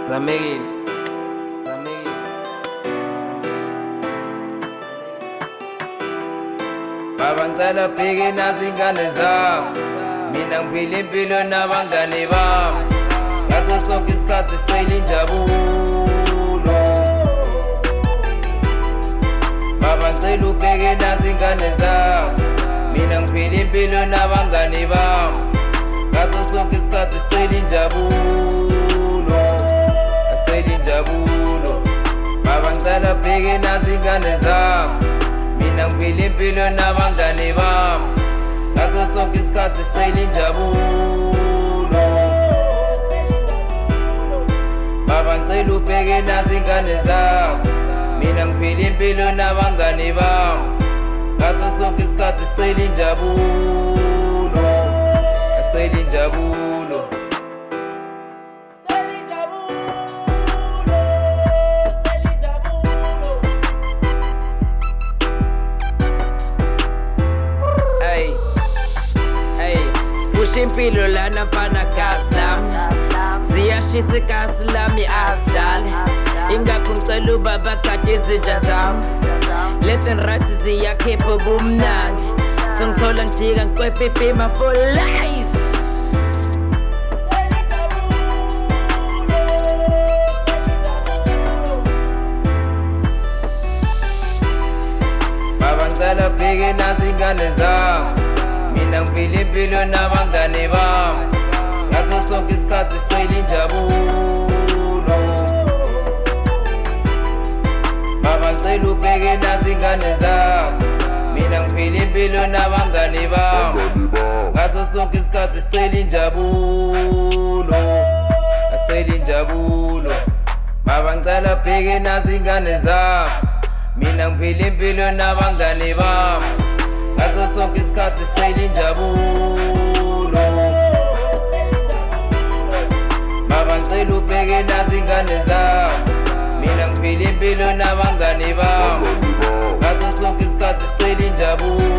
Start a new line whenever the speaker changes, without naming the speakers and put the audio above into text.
Zamekile. Baba ngicela bheke nazi ingane zabo, mina ngiphila impilo nabangane bami, ngaso sonke isikhathi sicela injabulo. Baba ngicela ubheke nazi ingane zabo, mina ngiphila impilo nabangane bami, ngaso sonke isikhathi sicela injabulo, sicela injabulo. Baba ngicela bheke nazi ingane zabo, mina ngiphila impilo nabangane bami, ngaso sonke isikhathi sicela injabulo. Baba ngicela ubheke nazi ingane zabo, mina ngiphila impilo nabangane bami, ngaso sonke isikhathi sicela injabulo, sicela injabulo. Sipusha impilo lana mfana gazi lami, ziyashisa igazi lami asidali, ingakho ngicela ubaba gade izinja zami, left and right ziyakhipha ubumnandi, so ngithola ngijika ngiqwepha ibhima for life. Baba ngicela bheke nazi ingane zami, mina ngiphila impilo nabangane bami, ngaso sonke isikhathi sicela injabulo. Baba ngicela ubheke nazi ingane zabo, mina ngiphila impilo nabangane bami, ngaso sonke isikhathi sicela injabulo, sicela injabulo. Baba ngicela bheke nazi ingane zabo, mina ngiphila impilo nabangane bami, ngaso sonke isikhathi sicela injabulo. Baba ngicela ubheke nazi ingane zabo, mina ngiphila impilo nabangane bami, ngaso sonke isikhathi sicela injabulo.